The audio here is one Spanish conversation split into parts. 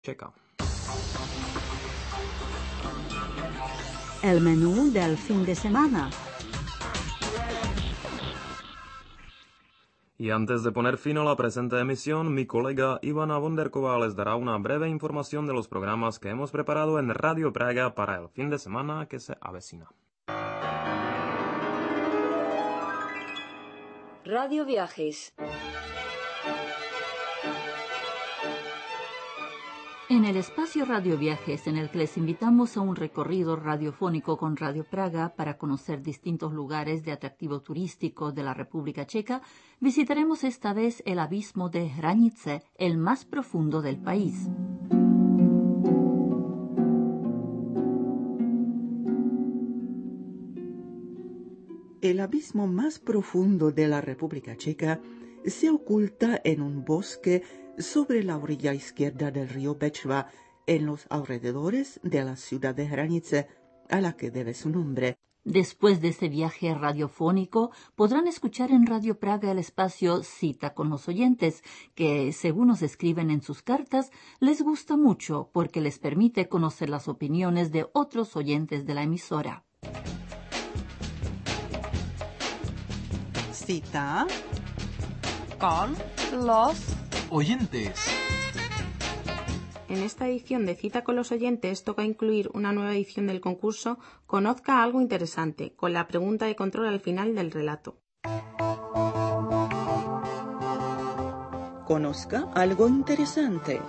Checa. El menú del fin de semana. Y antes de poner fin a la presente emisión, mi colega Ivana Vonderkova les dará una breve información de los programas que hemos preparado en Radio Praga para el fin de semana que se avecina. Radio Viajes. En el espacio Radio Viajes, en el que les invitamos a un recorrido radiofónico con Radio Praga para conocer distintos lugares de atractivo turístico de la República Checa, visitaremos esta vez el abismo de Hranice, el más profundo del país. El abismo más profundo de la República Checa se oculta en un bosque sobre la orilla izquierda del río Bečva, en los alrededores de la ciudad de Hranice, a la que debe su nombre. Después de este viaje radiofónico, podrán escuchar en Radio Praga el espacio Cita con los oyentes, que, según nos escriben en sus cartas, les gusta mucho porque les permite conocer las opiniones de otros oyentes de la emisora. Cita con los oyentes. En esta edición de Cita con los oyentes toca incluir una nueva edición del concurso Conozca algo interesante, con la pregunta de control al final del relato. Conozca algo interesante.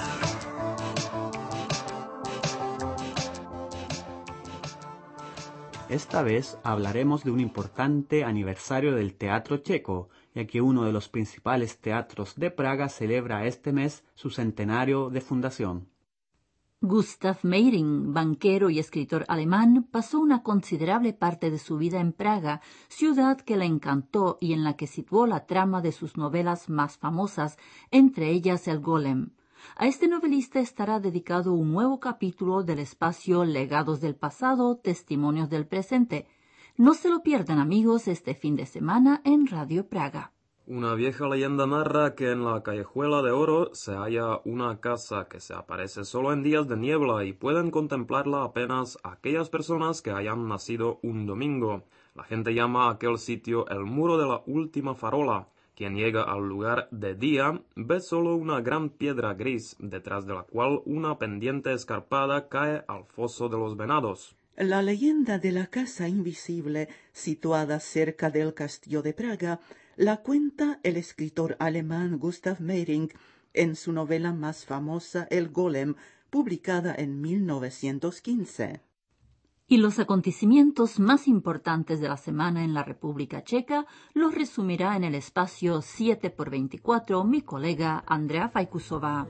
Esta vez hablaremos de un importante aniversario del teatro checo, ya que uno de los principales teatros de Praga celebra este mes su centenario de fundación. Gustav Meyring, banquero y escritor alemán, pasó una considerable parte de su vida en Praga, ciudad que le encantó y en la que situó la trama de sus novelas más famosas, entre ellas El Golem. A este novelista estará dedicado un nuevo capítulo del espacio Legados del pasado, Testimonios del presente. No se lo pierdan, amigos, este fin de semana en Radio Praga. Una vieja leyenda narra que en la Callejuela de Oro se halla una casa que se aparece solo en días de niebla y pueden contemplarla apenas aquellas personas que hayan nacido un domingo. La gente llama a aquel sitio el Muro de la Última Farola. Quien llega al lugar de día ve solo una gran piedra gris, detrás de la cual una pendiente escarpada cae al foso de los venados. La leyenda de la casa invisible, situada cerca del castillo de Praga, la cuenta el escritor alemán Gustav Meyring en su novela más famosa El Golem, publicada en 1915. Y los acontecimientos más importantes de la semana en la República Checa los resumirá en el espacio 7x24 mi colega Andrea Fajkusova.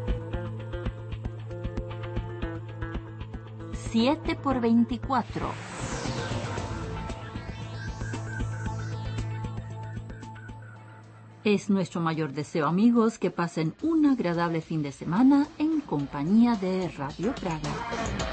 7x24. Es nuestro mayor deseo, amigos, que pasen un agradable fin de semana en compañía de Radio Praga.